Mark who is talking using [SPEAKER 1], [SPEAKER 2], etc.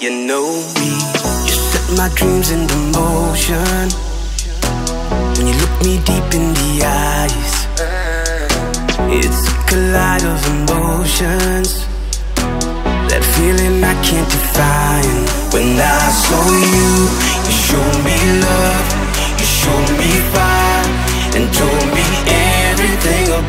[SPEAKER 1] you know me. You set my dreams into motion when you look me deep in the eyes. It's a collide of emotions, that feeling I can't define. When I saw you, you showed me love, you showed me fire, and told me everything